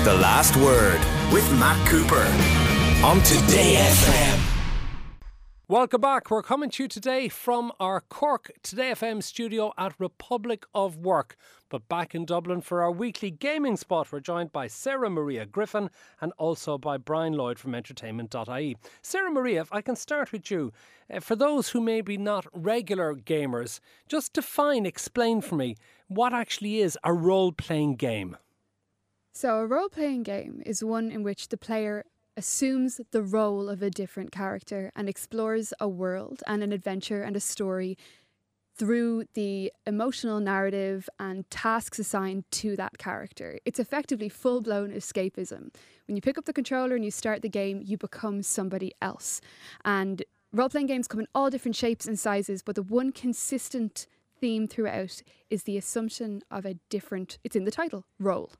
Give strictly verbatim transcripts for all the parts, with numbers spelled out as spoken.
The Last Word with Matt Cooper on Today F M. Welcome back. We're coming to you today from our Cork Today F M studio at Republic of Work. But back in Dublin for our weekly gaming spot, we're joined by Sarah Maria Griffin and also by Brian Lloyd from entertainment dot I E. Sarah Maria, if I can start with you. Uh, for those who may be not regular gamers, just define, explain for me, what actually is a role-playing game? So a role-playing game is one in which the player assumes the role of a different character and explores a world and an adventure and a story through the emotional narrative and tasks assigned to that character. It's effectively full-blown escapism. When you pick up the controller and you start the game, you become somebody else. And role-playing games come in all different shapes and sizes, but the one consistent theme throughout is the assumption of a different, it's in the title, role.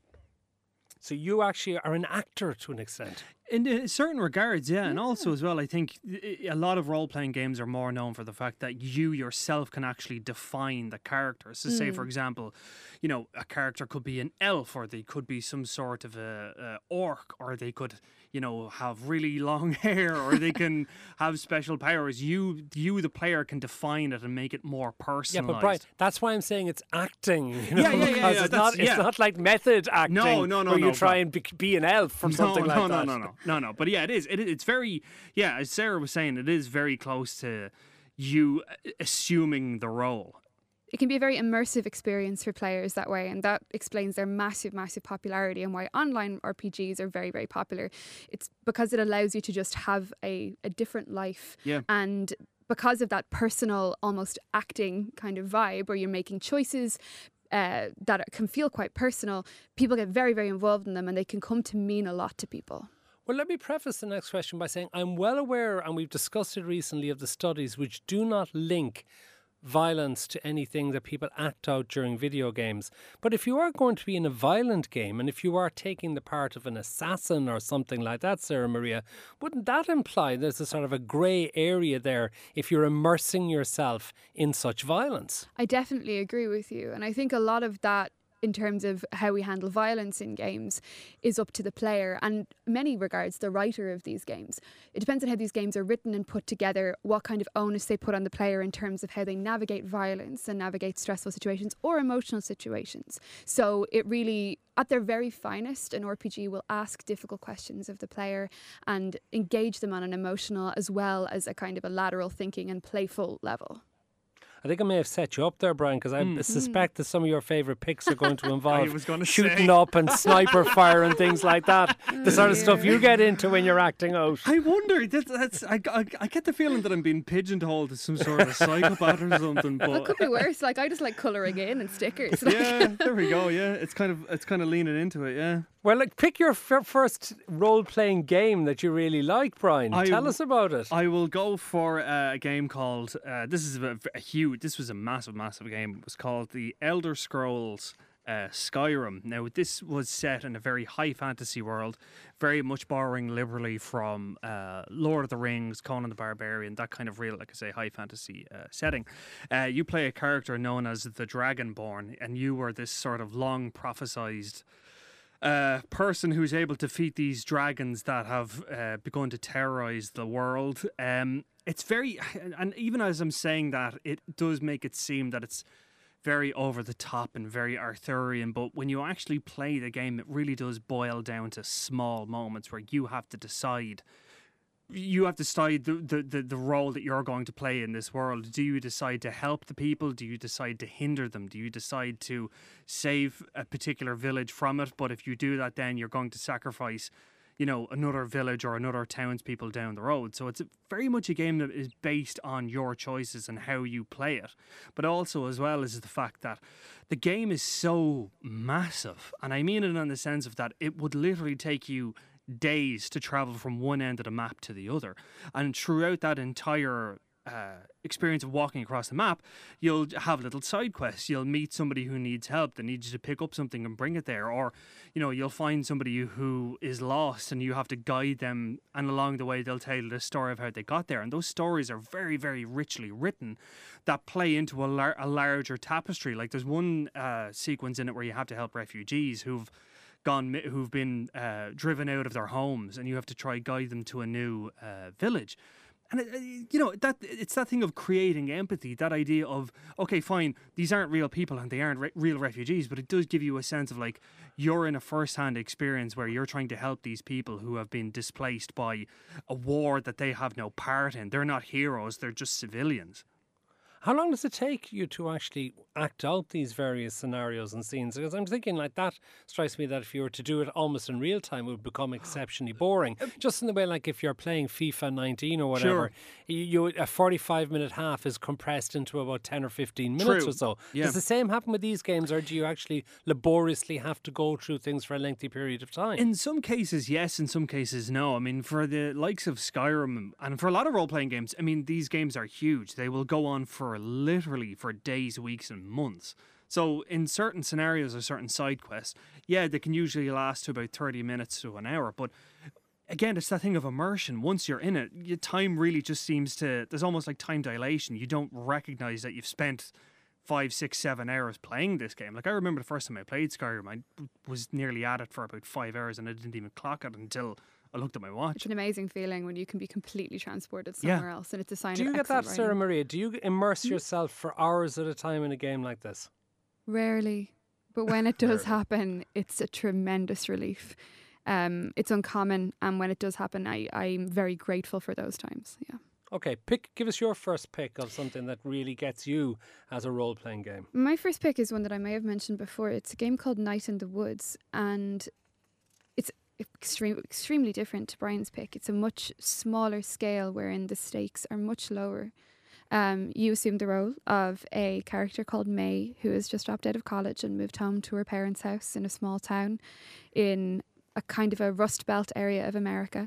So you actually are an actor to an extent. In uh, certain regards, yeah. And also as well, I think a lot of role-playing games are more known for the fact that you yourself can actually define the character. So say, for example, you know, a character could be an elf, or they could be some sort of a, a orc, or they could, you know, have really long hair, or they can have special powers. You, you, the player, can define it and make it more personalised. Yeah, but Brian, that's why I'm saying it's acting. You know, yeah, yeah, yeah. because yeah it's, not, it's yeah. not like method acting No, no, no, where no, you try no. and be, be an elf or no, something no, like no, that. No, no, no, no, no. But yeah, it is. It, it's very, yeah, as Sarah was saying, it is very close to you assuming the role. It can be a very immersive experience for players that way, and that explains their massive, massive popularity and why online R P Gs are very, very popular. It's because it allows you to just have a, a different life. Yeah. And because of that personal, almost acting kind of vibe where you're making choices uh, that can feel quite personal, people get very, very involved in them, and they can come to mean a lot to people. Well, let me preface the next question by saying I'm well aware, and we've discussed it recently, of the studies which do not link violence to anything that people act out during video games. But if you are going to be in a violent game, and if you are taking the part of an assassin or something like that, Sarah Maria, wouldn't that imply there's a sort of a grey area there if you're immersing yourself in such violence? I definitely agree with you. And I think a lot of that, in terms of how we handle violence in games, is up to the player and, in many regards, the writer of these games. It depends on how these games are written and put together, what kind of onus they put on the player in terms of how they navigate violence and navigate stressful situations or emotional situations. So it really, at their very finest, an R P G will ask difficult questions of the player and engage them on an emotional as well as a kind of a lateral thinking and playful level. I think I may have set you up there, Brian, because I Mm. suspect that some of your favourite picks are going to involve was gonna shooting say. up and sniper fire and things like that. The sort of stuff you get into when you're acting out. I wonder. That's, that's I, I, I get the feeling that I'm being pigeonholed as some sort of psychopath or something. But Well, it could be worse. Like, I just like colouring in and stickers. Like, yeah, there we go. Yeah, it's kind of it's kind of leaning into it. Yeah. Well, like, pick your f- first role-playing game that you really like, Brian. I Tell w- us about it. I will go for uh, a game called. Uh, this is a, a huge. This was a massive, massive game. It was called the Elder Scrolls uh, Skyrim. Now, this was set in a very high fantasy world, very much borrowing liberally from uh, Lord of the Rings, Conan the Barbarian, that kind of real, like I say, high fantasy uh, setting. Uh, you play a character known as the Dragonborn, and you were this sort of long prophesized Uh, person who's able to defeat these dragons that have uh, begun to terrorize the world. Um, it's very, and even as I'm saying that, it does make it seem that it's very over the top and very Arthurian. But when you actually play the game, it really does boil down to small moments where you have to decide. You have to decide the, the, the, the role that you're going to play in this world. Do you decide to help the people? Do you decide to hinder them? Do you decide to save a particular village from it? But if you do that, then you're going to sacrifice, you know, another village or another townspeople down the road. So it's very much a game that is based on your choices and how you play it. But also, as well, is the fact that the game is so massive. And I mean it in the sense of that it would literally take you days to travel from one end of the map to the other, and throughout that entire uh, experience of walking across the map, you'll have little side quests. You'll meet somebody who needs help, that needs you to pick up something and bring it there, or you know, you'll find somebody who is lost and you have to guide them, and along the way they'll tell you the story of how they got there. And those stories are very, very richly written that play into a, lar- a larger tapestry. Like there's one uh, sequence in it where you have to help refugees who've gone, mi- who've been uh, driven out of their homes, and you have to try guide them to a new uh, village. And it, it- you know that it's that thing of creating empathy, that idea of, okay, fine, these aren't real people and they aren't re- real refugees, but it does give you a sense of like you're in a first-hand experience where you're trying to help these people who have been displaced by a war that they have no part in. They're not heroes; they're just civilians. How long does it take you to actually act out these various scenarios and scenes? Because I'm thinking like that strikes me that if you were to do it almost in real time, it would become exceptionally boring. Just in the way, like if you're playing FIFA nineteen or whatever, Sure. you, you a forty-five minute half is compressed into about ten or fifteen minutes True. or so. Yeah. Does the same happen with these games, or do you actually laboriously have to go through things for a lengthy period of time? In some cases, yes. In some cases, no. I mean, for the likes of Skyrim and for a lot of role-playing games, I mean, these games are huge. They will go on for literally for days, weeks, and months. So in certain scenarios or certain side quests, yeah, they can usually last to about thirty minutes to an hour. But again, it's that thing of immersion. Once you're in it, your time really just seems to, there's almost like time dilation. You don't recognize that you've spent five, six, seven hours playing this game. Like I remember the first time I played Skyrim, I was nearly at it for about five hours and I didn't even clock it until I looked at my watch. It's an amazing feeling when you can be completely transported Yeah. somewhere else, and it's a sign Do of you get that, excellent Sarah writing. Maria? Do you immerse yourself for hours at a time in a game like this? Rarely, but when it does happen, it's a tremendous relief. Um, it's uncommon, and when it does happen, I, I'm very grateful for those times. Yeah. Okay, pick. Give us your first pick of something that really gets you as a role-playing game. My first pick is one that I may have mentioned before. It's a game called Night in the Woods, and it's extreme, extremely different to Brian's pick. It's a much smaller scale wherein the stakes are much lower. Um, you assume the role of a character called May, who has just dropped out of college and moved home to her parents' house in a small town in a kind of a Rust Belt area of America.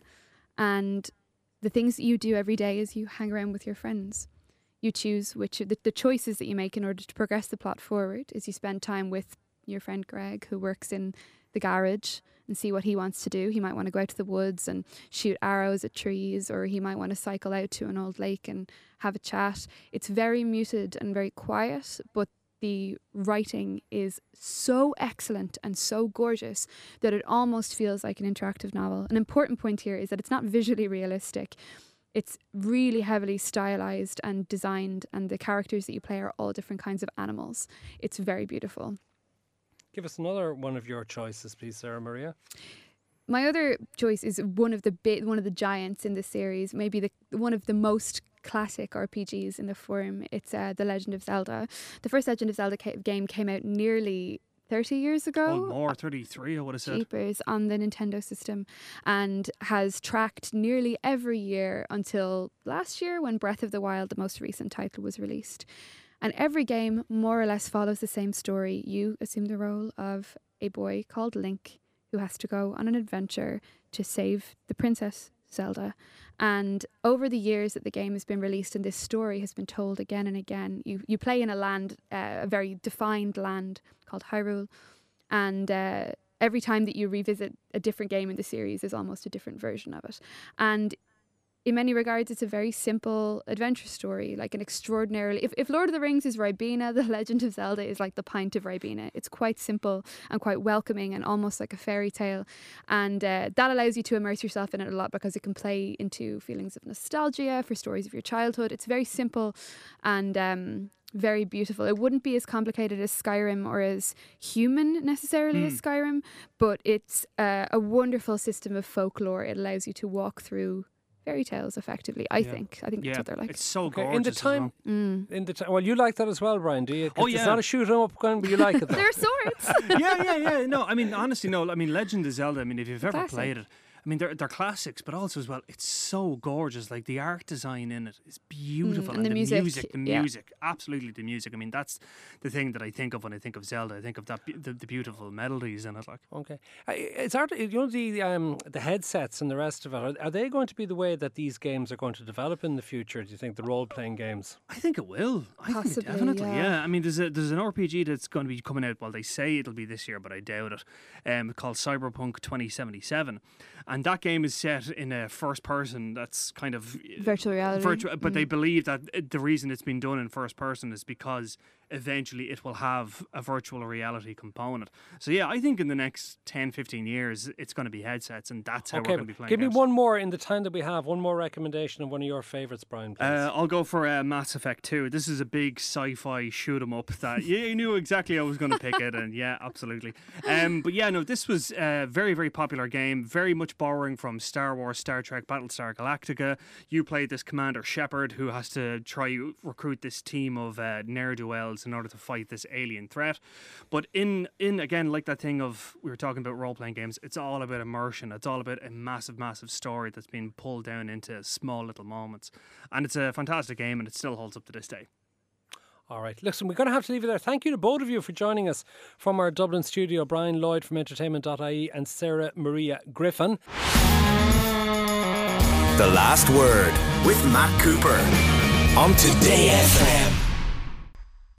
And the things that you do every day is you hang around with your friends. You choose which the, the choices that you make in order to progress the plot forward is you spend time with your friend Greg, who works in the garage, and see what he wants to do. He might want to go out to the woods and shoot arrows at trees, or he might want to cycle out to an old lake and have a chat. It's very muted and very quiet, but the writing is so excellent and so gorgeous that it almost feels like an interactive novel. An important point here is that it's not visually realistic. It's really heavily stylized and designed, and the characters that you play are all different kinds of animals. It's very beautiful. Give us another one of your choices, please, Sarah Maria. My other choice is one of the big, one of the giants in the series, maybe the one of the most classic R P Gs in the form. It's uh, The Legend of Zelda. The first Legend of Zelda ca- game came out nearly thirty years ago. Oh, more, thirty-three, I would have said. Jeepers, on the Nintendo system, and has tracked nearly every year until last year when Breath of the Wild, the most recent title, was released. And every game more or less follows the same story. You assume the role of a boy called Link who has to go on an adventure to save the princess Zelda. And over the years that the game has been released and this story has been told again and again, you, you play in a land, uh, a very defined land called Hyrule. And uh, every time that you revisit a different game in the series, there's almost a different version of it. And in many regards, it's a very simple adventure story, like an extraordinarily... If, if Lord of the Rings is Ribena, The Legend of Zelda is like the pint of Ribena. It's quite simple and quite welcoming and almost like a fairy tale. And uh, that allows you to immerse yourself in it a lot because it can play into feelings of nostalgia for stories of your childhood. It's very simple and... Um, very beautiful. It wouldn't be as complicated as Skyrim or as human necessarily Mm. as Skyrim, but it's uh, a wonderful system of folklore. It allows you to walk through fairy tales effectively. I Yeah. think. I think that's Yeah, what they're like. it's so Okay, gorgeous. in the as time, well. Mm. in the time. Well, you like that as well, Brian, do you? 'Cause Oh, It's yeah. not a shoot 'em up gun, but you like it. Though. There are swords. yeah, yeah, yeah. No, I mean, honestly, no. I mean, Legend of Zelda, I mean, if you've ever Classic. played it, I mean, they're, they're classics, but also as well, it's so gorgeous. Like, the art design in it is beautiful. Mm, and the the music, music, the yeah. music, absolutely the music. I mean, that's the thing that I think of when I think of Zelda. I think of that, be- the, the beautiful melodies in it. Like, Okay, Uh, it's hard. To, you know the um, the headsets and the rest of it. Are, are they going to be the way that these games are going to develop in the future? Do you think the role playing games? I think it will. I think Possibly, it definitely. yeah. Yeah. I mean, there's a there's an R P G that's going to be coming out. Well, they say it'll be this year, but I doubt it. Um, called Cyberpunk twenty seventy-seven, and that game is set in a first person. That's kind of Virtual reality. virtual, but Mm. they believe that uh, the reason it's been done in first person is because eventually it will have a virtual reality component. So yeah, I think in the next ten, fifteen years it's going to be headsets, and that's how Okay, we're going to be playing give me games. one more in the time that we have. One more recommendation of one of your favourites, Brian, please. Uh, I'll go for uh, Mass Effect two. This is a big sci-fi shoot 'em up that yeah, you knew exactly I was going to pick it, and yeah, absolutely. Um, but yeah, no, this was a very, very popular game, very much borrowing from Star Wars, Star Trek, Battlestar Galactica. You played this Commander Shepard who has to try recruit this team of uh, ne'er-do-wells in order to fight this alien threat. But in in again, like that thing of we were talking about role-playing games, it's all about immersion. It's all about a massive, massive story that's been pulled down into small little moments. And it's a fantastic game, and it still holds up to this day. All right, listen, we're going to have to leave it there. Thank you to both of you for joining us from our Dublin studio. Brian Lloyd from entertainment dot I E and Sarah Maria Griffin. The Last Word with Matt Cooper on Today F M.